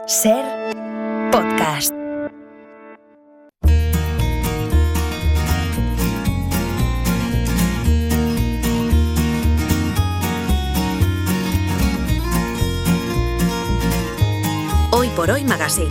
Ser podcast. Hoy por Hoy Magazine.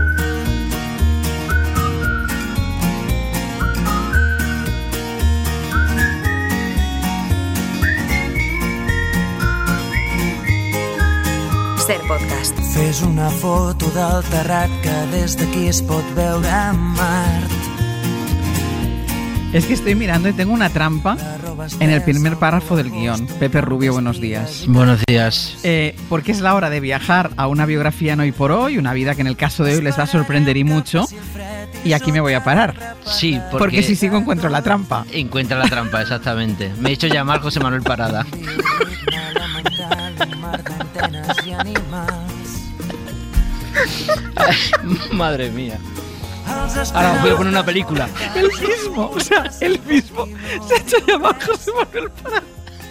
Ser podcast. Fes una foto del terrat que des d'aquí es pot veure a Mart. Es que estoy mirando y tengo una trampa en el primer párrafo del guión. Pepe Rubio, buenos días. Buenos días. Porque es la hora de viajar a una biografía en Hoy por Hoy, una vida que en el caso de hoy les va a sorprender y mucho. Y aquí me voy a parar. Sí, porque si sigo encuentro la trampa. Encuentra la trampa, exactamente. Me he hecho llamar José Manuel Parada. Madre mía. Ahora voy a poner una película. El mismo se ha hecho llamar José Manuel Parada.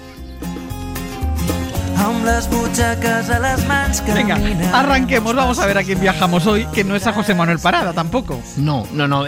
Venga, arranquemos, vamos a ver a quién viajamos hoy, que no es a José Manuel Parada tampoco. No,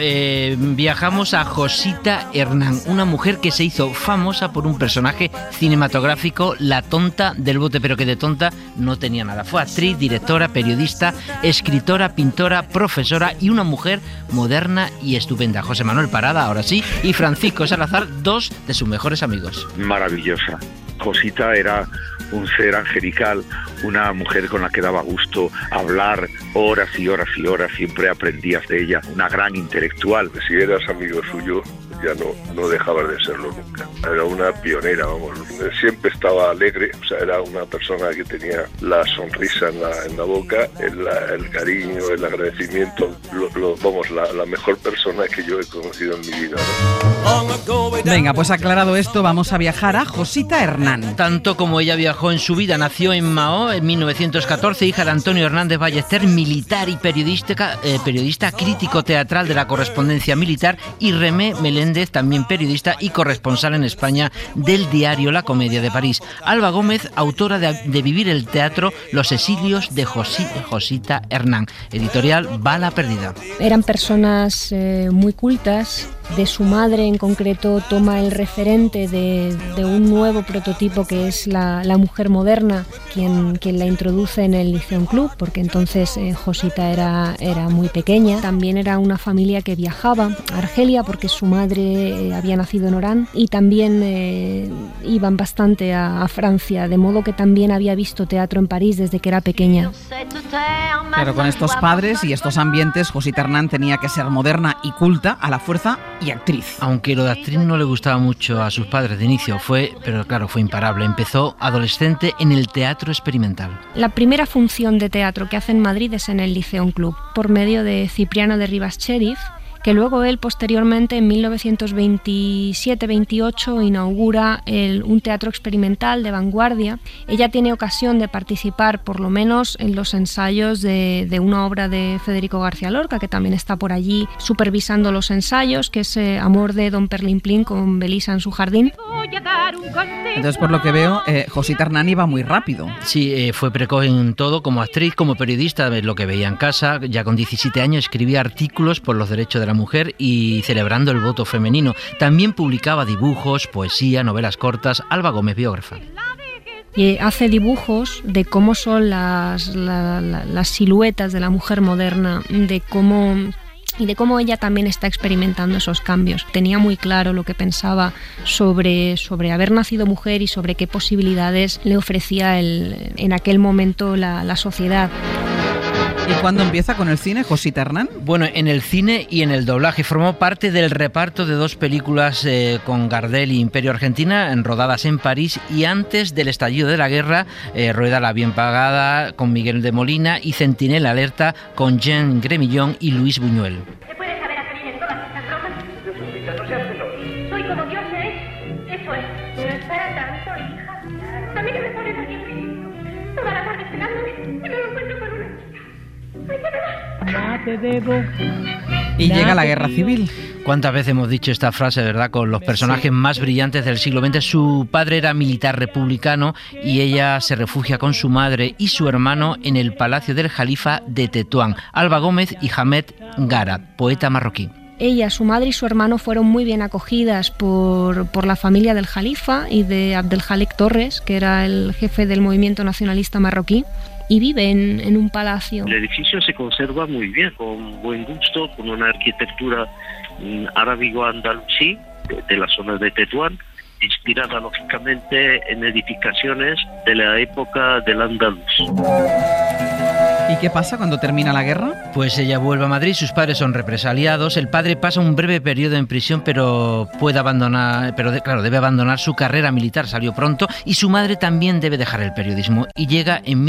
viajamos a Josita Hernán, una mujer que se hizo famosa por un personaje cinematográfico, la tonta del bote, pero que de tonta no tenía nada. Fue actriz, directora, periodista, escritora, pintora, profesora y una mujer moderna y estupenda. José Manuel Parada, ahora sí, y Francisco Salazar, dos de sus mejores amigos. Maravillosa. Josita era un ser angelical, una mujer con la que daba gusto hablar horas y horas y horas, siempre aprendías de ella, una gran intelectual. Si eras amigo suyo, ya no dejabas de serlo nunca. Era una pionera, siempre estaba alegre, o sea, era una persona que tenía la sonrisa en la boca, el cariño, el agradecimiento, la mejor persona que yo he conocido en mi vida, ¿no? Venga, pues aclarado esto, vamos a viajar a Josita Hernán. Tanto como ella viajó en su vida, nació en Mahó en 1914, hija de Antonio Hernández Ballester, militar y periodista crítico teatral de la Correspondencia Militar, y Remé Meléndez, también periodista y corresponsal en España del diario La Comedia de París. Alba Gómez, autora de Vivir el teatro, los exilios de Josita Hernán, editorial Bala Perdida. Eran personas muy cultas. De su madre en concreto toma el referente de un nuevo prototipo que es la mujer moderna, quien la introduce en el Liceum Club, porque entonces Josita era muy pequeña. También era una familia que viajaba a Argelia porque su madre había nacido en Orán, y también iban bastante a Francia, de modo que también había visto teatro en París desde que era pequeña. Pero con estos padres y estos ambientes, Josita Hernán tenía que ser moderna y culta a la fuerza y actriz. Aunque lo de actriz no le gustaba mucho a sus padres de inicio, pero claro, fue imparable. Empezó adolescente en el teatro experimental. La primera función de teatro que hace en Madrid es en el Liceum Club, por medio de Cipriano de Rivas Cherif, que luego él posteriormente en 1927-28 inaugura un teatro experimental de vanguardia. Ella tiene ocasión de participar por lo menos en los ensayos de una obra de Federico García Lorca, que también está por allí supervisando los ensayos, que es Amor de Don Perlimplín con Belisa en su jardín. Entonces, por lo que veo, Josita Hernán iba muy rápido. Sí, fue precoz en todo, como actriz, como periodista, lo que veía en casa. Ya con 17 años escribía artículos por los derechos de la mujer y celebrando el voto femenino. También publicaba dibujos, poesía, novelas cortas. Alba Gómez, biógrafa. Y hace dibujos de cómo son las siluetas de la mujer moderna, de cómo ella también está experimentando esos cambios. Tenía muy claro lo que pensaba sobre haber nacido mujer y sobre qué posibilidades le ofrecía en aquel momento la sociedad. ¿Y cuándo empieza con el cine, Josita Hernán? Bueno, en el cine y en el doblaje. Formó parte del reparto de dos películas con Gardel y Imperio Argentina, rodadas en París, y antes del estallido de la guerra, rueda La bien pagada con Miguel de Molina y Centinela Alerta con Jean Gremillon y Luis Buñuel. ¿Se puede saber a qué vienen todas estas bromas? Jesucristo, no seas celosa. Soy como Dios es. Eso es. No es para tanto, hija. A mí que me pones aquí en Cristo. Toda la tarde esperándome y me lo encuentro con una chica. ¡Ay, ya me vas! Ya te debo Y llega la guerra civil. ¿Cuántas veces hemos dicho esta frase, verdad? Con los personajes más brillantes del siglo XX. Su padre era militar republicano y ella se refugia con su madre y su hermano en el palacio del Jalifa de Tetuán. Alba Gómez y Hamed Gara, poeta marroquí. Ella, su madre y su hermano fueron muy bien acogidas por la familia del Jalifa y de Abdelhalek Torres, que era el jefe del movimiento nacionalista marroquí, y vive en un palacio. El edificio se conserva muy bien, con buen gusto, con una arquitectura arábigo-andalusí de la zona de Tetuán, inspirada lógicamente en edificaciones de la época del Andaluz. ¿Y qué pasa cuando termina la guerra? Pues ella vuelve a Madrid, sus padres son represaliados, el padre pasa un breve periodo en prisión, pero debe abandonar su carrera militar, salió pronto, y su madre también debe dejar el periodismo. Y llega en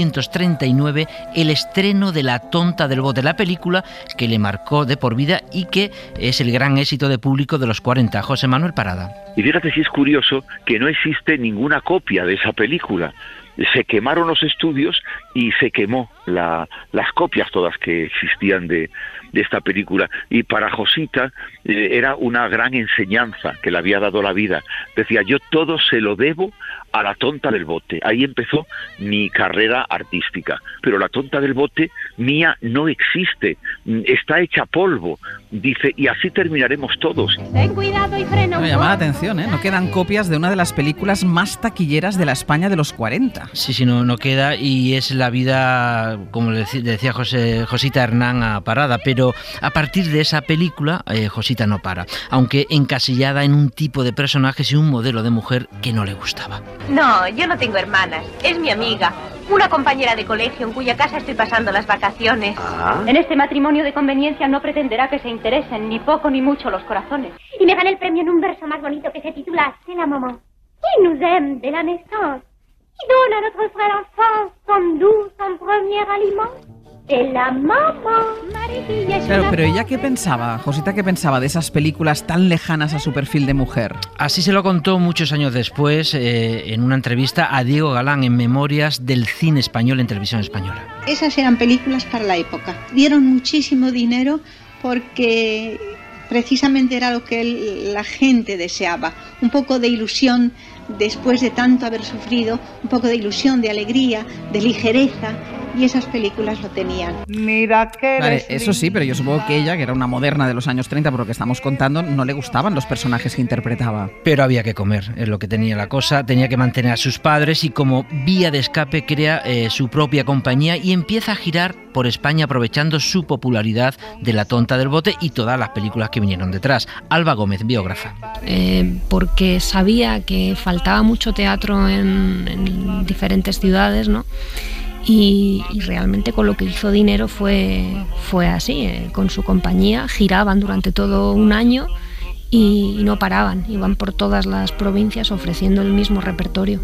1939 el estreno de La tonta del bote, la película que le marcó de por vida y que es el gran éxito de público de los 40. José Manuel Parada. Y fíjate si es curioso que no existe ninguna copia de esa película. Se quemaron los estudios y se quemó las copias todas que existían de esta película. Y para Josita era una gran enseñanza que le había dado la vida. Decía, yo todo se lo debo a La tonta del bote. Ahí empezó mi carrera artística. Pero La tonta del bote mía no existe, está hecha polvo. Dice, y así terminaremos todos. Ten cuidado y frena. Me llama la atención, ¿eh? No quedan copias de una de las películas más taquilleras de la España de los 40. Sí, no queda, y es la vida, como le decía Josita Hernán a Parada, pero a partir de esa película, Josita no para, aunque encasillada en un tipo de personajes y un modelo de mujer que no le gustaba. No, yo no tengo hermanas, es mi amiga, una compañera de colegio en cuya casa estoy pasando las vacaciones. En este matrimonio de conveniencia no pretenderá que se interesen ni poco ni mucho los corazones. Y me gané el premio en un verso más bonito que se titula C'est la maman, qui nous aime de la naissance, qui donne à notre frère l'enfance son doux, son premier aliment. De la mamá. Claro, pero ella ¿qué pensaba? Josita, ¿qué pensaba de esas películas tan lejanas a su perfil de mujer? Así se lo contó muchos años después en una entrevista a Diego Galán en Memorias del cine español en Televisión Española. Esas eran películas para la época. Dieron muchísimo dinero porque precisamente era lo que la gente deseaba. Un poco de ilusión después de tanto haber sufrido, un poco de ilusión, de alegría, de ligereza. Y esas películas lo tenían. Vale, eso sí, pero yo supongo que ella, que era una moderna de los años 30, por lo que estamos contando, no le gustaban los personajes que interpretaba. Pero había que comer, es lo que tenía la cosa, tenía que mantener a sus padres y como vía de escape crea su propia compañía y empieza a girar por España aprovechando su popularidad de La tonta del bote y todas las películas que vinieron detrás. Alba Gómez, biógrafa. Porque sabía que faltaba mucho teatro en diferentes ciudades, ¿no? Y realmente con lo que hizo dinero fue así, con su compañía giraban durante todo un año y no paraban, iban por todas las provincias ofreciendo el mismo repertorio.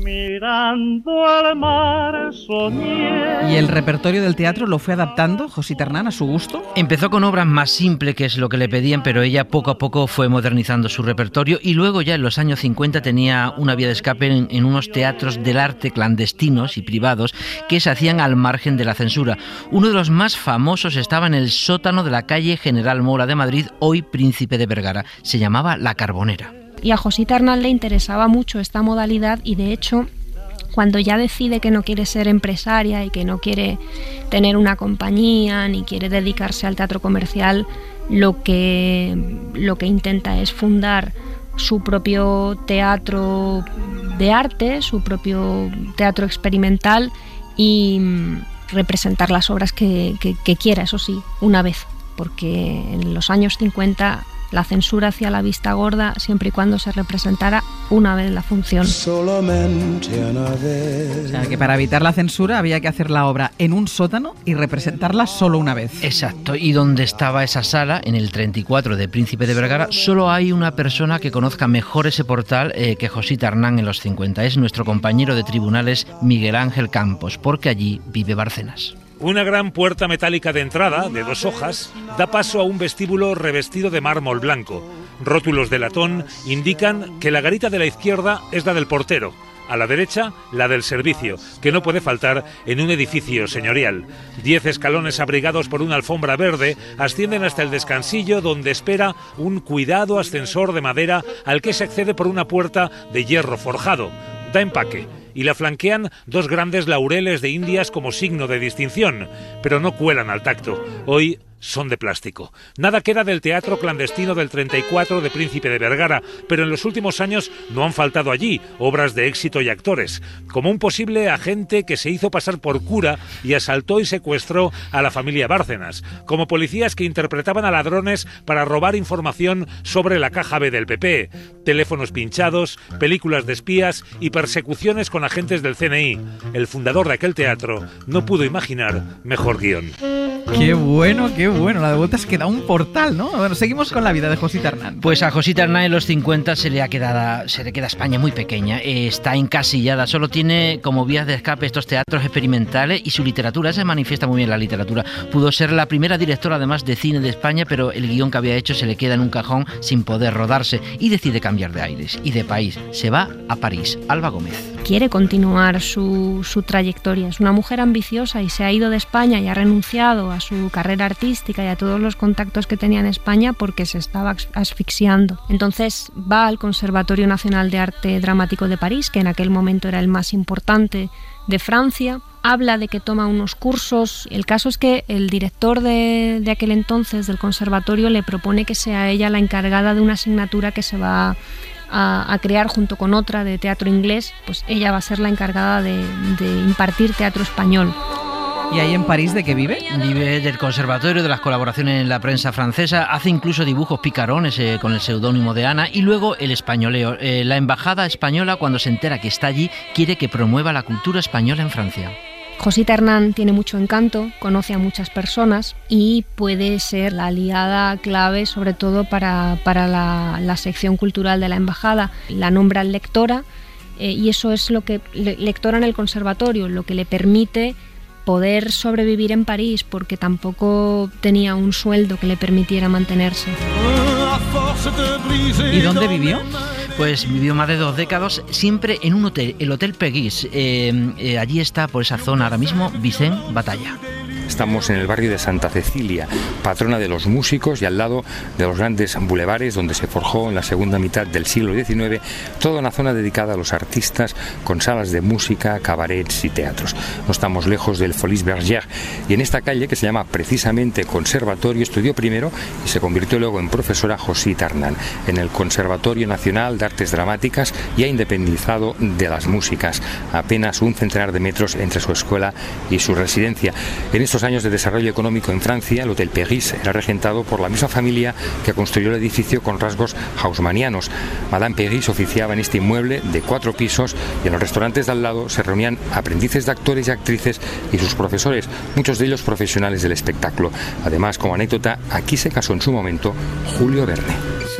¿Y el repertorio del teatro lo fue adaptando Josita Hernán a su gusto? Empezó con obras más simples, que es lo que le pedían, pero ella poco a poco fue modernizando su repertorio y luego ya en los años 50 tenía una vía de escape en unos teatros del arte clandestinos y privados que se hacían al margen de la censura. Uno de los más famosos estaba en el sótano de la calle General Mola de Madrid, hoy Príncipe de Vergara. Se llamaba La Carbonera. Y a Josita Hernán le interesaba mucho esta modalidad y de hecho cuando ya decide que no quiere ser empresaria y que no quiere tener una compañía ni quiere dedicarse al teatro comercial, lo que intenta es fundar su propio teatro de arte, su propio teatro experimental y representar las obras que quiera, eso sí, una vez, porque en los años 50 la censura hacía la vista gorda siempre y cuando se representara una vez la función. Solamente una vez. O sea, que para evitar la censura había que hacer la obra en un sótano y representarla solo una vez. Exacto, y donde estaba esa sala, en el 34 de Príncipe de Vergara, solo hay una persona que conozca mejor ese portal que Josita Hernán en los 50. Es nuestro compañero de tribunales Miguel Ángel Campos, porque allí vive Bárcenas. Una gran puerta metálica de entrada, de 2 hojas, da paso a un vestíbulo revestido de mármol blanco. Rótulos de latón indican que la garita de la izquierda es la del portero. A la derecha, la del servicio, que no puede faltar en un edificio señorial. 10 escalones abrigados por una alfombra verde ascienden hasta el descansillo, donde espera un cuidado ascensor de madera al que se accede por una puerta de hierro forjado. Da empaque. Y la flanquean 2 grandes laureles de Indias como signo de distinción, pero no cuelan al tacto. Hoy son de plástico. Nada queda del teatro clandestino del 34 de Príncipe de Vergara, pero en los últimos años no han faltado allí obras de éxito y actores, como un posible agente que se hizo pasar por cura y asaltó y secuestró a la familia Bárcenas, como policías que interpretaban a ladrones para robar información sobre la caja B del PP, teléfonos pinchados, películas de espías y persecuciones con agentes del CNI. El fundador de aquel teatro no pudo imaginar mejor guión. Qué bueno, qué bueno. La de vuelta es que da un portal, ¿no? Bueno, seguimos con la vida de Josita Hernán. Pues a Josita Hernán en los 50 se le queda España muy pequeña. Está encasillada. Solo tiene como vías de escape estos teatros experimentales y su literatura. Se manifiesta muy bien la literatura. Pudo ser la primera directora, además, de cine de España, pero el guión que había hecho se le queda en un cajón sin poder rodarse y decide cambiar de aires y de país. Se va a París. Alba Gómez. Quiere continuar su trayectoria. Es una mujer ambiciosa y se ha ido de España y ha renunciado a su carrera artística y a todos los contactos que tenía en España porque se estaba asfixiando. Entonces va al Conservatorio Nacional de Arte Dramático de París, que en aquel momento era el más importante de Francia. Habla de que toma unos cursos. El caso es que el director de aquel entonces del conservatorio le propone que sea ella la encargada de una asignatura que se va a crear junto con otra de teatro inglés. Pues ella va a ser la encargada de impartir teatro español. ¿Y ahí en París de qué vive? Vive del conservatorio, de las colaboraciones en la prensa francesa, hace incluso dibujos picarones con el seudónimo de Ana, y luego el españoleo. La embajada española, cuando se entera que está allí, quiere que promueva la cultura española en Francia. Josita Hernán tiene mucho encanto, conoce a muchas personas y puede ser la aliada clave, sobre todo para la sección cultural de la embajada. La nombran lectora y eso es lo que lectora en el conservatorio, lo que le permite poder sobrevivir en París, porque tampoco tenía un sueldo que le permitiera mantenerse. ¿Y dónde vivió? Pues vivió más de 2 décadas, siempre en un hotel, el Hotel Peguis. Allí está, por esa zona ahora mismo, Vicent Batalla. Estamos en el barrio de Santa Cecilia, patrona de los músicos y al lado de los grandes bulevares donde se forjó en la segunda mitad del siglo XIX toda una zona dedicada a los artistas con salas de música, cabarets y teatros. No estamos lejos del Folies Bergère y en esta calle, que se llama precisamente Conservatorio, estudió primero y se convirtió luego en profesora Josita Hernán en el Conservatorio Nacional de Artes Dramáticas, y ha independizado de las músicas, apenas un centenar de metros entre su escuela y su residencia. En estos años de desarrollo económico en Francia, el Hotel Peguis era regentado por la misma familia que construyó el edificio con rasgos haussmannianos. Madame Peguis oficiaba en este inmueble de 4 pisos y en los restaurantes de al lado se reunían aprendices de actores y actrices y sus profesores, muchos de ellos profesionales del espectáculo. Además, como anécdota, aquí se casó en su momento Julio Verne.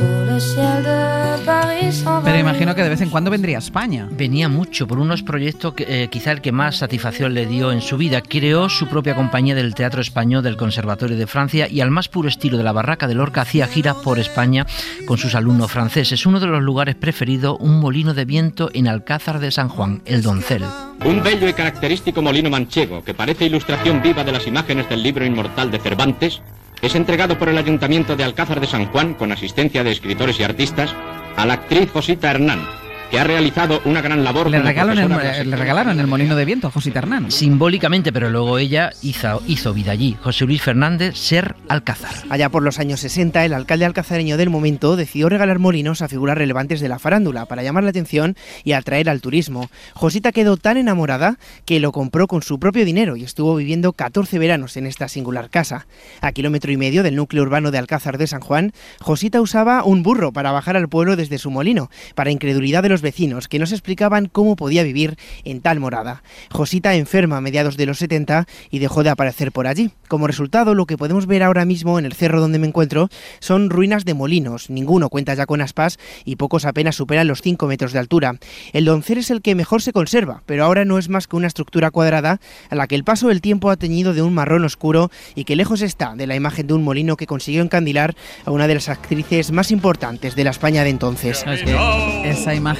Pero imagino que de vez en cuando vendría a España. Venía mucho por unos proyectos que quizá el que más satisfacción le dio en su vida. Creó su propia compañía del Teatro Español del Conservatorio de Francia y al más puro estilo de la Barraca de Lorca hacía giras por España con sus alumnos franceses. Uno de los lugares preferidos, un molino de viento en Alcázar de San Juan, el Doncel. Un bello y característico molino manchego que parece ilustración viva de las imágenes del libro inmortal de Cervantes es entregado por el Ayuntamiento de Alcázar de San Juan, con asistencia de escritores y artistas, a la actriz Josita Hernán, que ha realizado una gran labor. Le regalaron el molino de viento a Josita Hernán. Simbólicamente, pero luego ella hizo vida allí. José Luis Fernández, Ser Alcázar. Allá por los años 60, el alcalde alcazareño del momento decidió regalar molinos a figuras relevantes de la farándula para llamar la atención y atraer al turismo. Josita quedó tan enamorada que lo compró con su propio dinero y estuvo viviendo 14 veranos en esta singular casa. A 1,5 kilómetros del núcleo urbano de Alcázar de San Juan, Josita usaba un burro para bajar al pueblo desde su molino, para incredulidad de los vecinos, que no se explicaban cómo podía vivir en tal morada. Josita enferma a mediados de los 70 y dejó de aparecer por allí. Como resultado, lo que podemos ver ahora mismo en el cerro donde me encuentro son ruinas de molinos. Ninguno cuenta ya con aspas y pocos apenas superan los 5 metros de altura. El Doncel es el que mejor se conserva, pero ahora no es más que una estructura cuadrada a la que el paso del tiempo ha teñido de un marrón oscuro y que lejos está de la imagen de un molino que consiguió encandilar a una de las actrices más importantes de la España de entonces. Es que esa imagen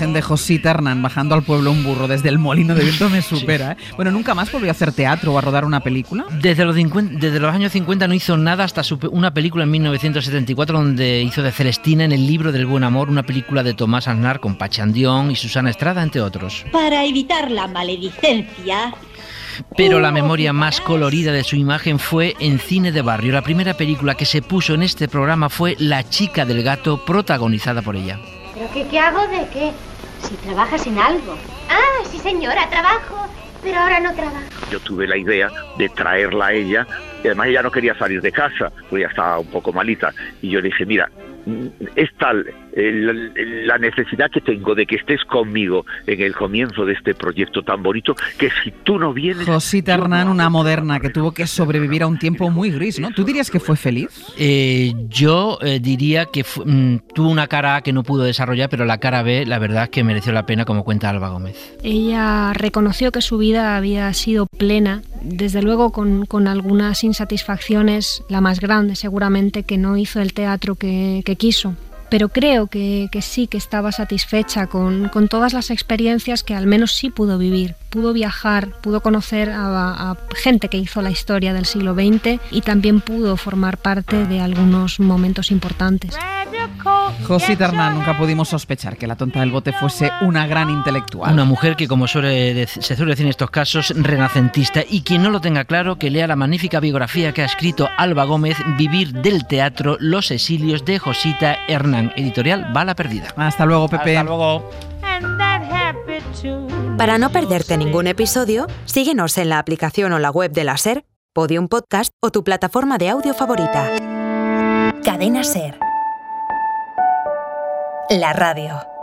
imagen de Josita Hernán bajando al pueblo un burro desde el molino de viento me supera, ¿eh? Bueno, ¿nunca más volvió a hacer teatro o a rodar una película? Desde los años 50 no hizo nada hasta una película en 1974 donde hizo de Celestina en El libro del buen amor, una película de Tomás Aznar con Pachi Andión y Susana Estrada, entre otros. Para evitar la maledicencia... Pero la memoria más colorida de su imagen fue en Cine de Barrio. La primera película que se puso en este programa fue La chica del gato, protagonizada por ella. ¿Pero qué hago de qué? Si trabajas en algo. Ah, sí señora, trabajo, pero ahora no trabajo. Yo tuve la idea de traerla a ella, y además ella no quería salir de casa, porque ya estaba un poco malita, y yo le dije, mira, es tal la necesidad que tengo de que estés conmigo en el comienzo de este proyecto tan bonito, que si tú no vienes... Josita Hernán, una moderna que tuvo que sobrevivir a un tiempo muy gris, ¿no? ¿Tú dirías que fue feliz? Yo diría que tuvo una cara A que no pudo desarrollar, pero la cara B, la verdad es que mereció la pena, como cuenta Alba Gómez. Ella reconoció que su vida había sido plena, desde luego con algunas insatisfacciones, la más grande seguramente, que no hizo el teatro que quiso. Pero creo que sí, que estaba satisfecha con todas las experiencias que al menos sí pudo vivir. Pudo viajar, pudo conocer a gente que hizo la historia del siglo XX y también pudo formar parte de algunos momentos importantes. Josita Hernán, nunca pudimos sospechar que la tonta del bote fuese una gran intelectual. Una mujer que, como se suele decir en estos casos, renacentista. Y quien no lo tenga claro, que lea la magnífica biografía que ha escrito Alba Gómez, Vivir del teatro, los exilios de Josita Hernán, editorial Bala Perdida. Hasta luego, Pepe. Hasta luego. Para no perderte ningún episodio, síguenos en la aplicación o la web de la SER, Podium Podcast o tu plataforma de audio favorita. Cadena SER. La radio.